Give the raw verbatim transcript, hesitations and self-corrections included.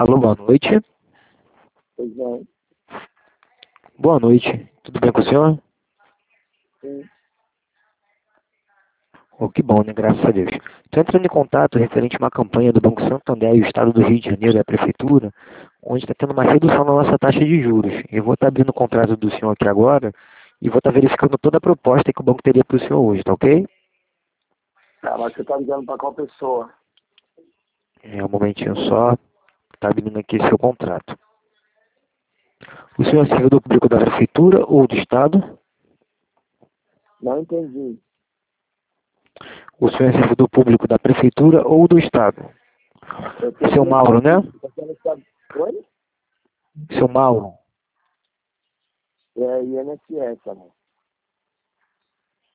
Alô, boa noite. Pois não. Boa noite. Tudo bem com o senhor? Sim. Oh, que bom, né? Graças a Deus. Estou entrando em contato referente a uma campanha do Banco Santander e o Estado do Rio de Janeiro e a Prefeitura, onde está tendo uma redução na nossa taxa de juros. Eu vou estar abrindo o contrato do senhor aqui agora e vou estar verificando toda a proposta que o banco teria para o senhor hoje, tá ok? Tá, mas você tá ligando pra qual pessoa? É um momentinho só. Está abrindo aqui seu contrato. O senhor é servidor público da Prefeitura ou do Estado? Não entendi. O senhor é servidor público da Prefeitura ou do Estado? Eu tenho Seu Mauro, né? Você não sabe. Oi? Seu Mauro. É I N S S, amor.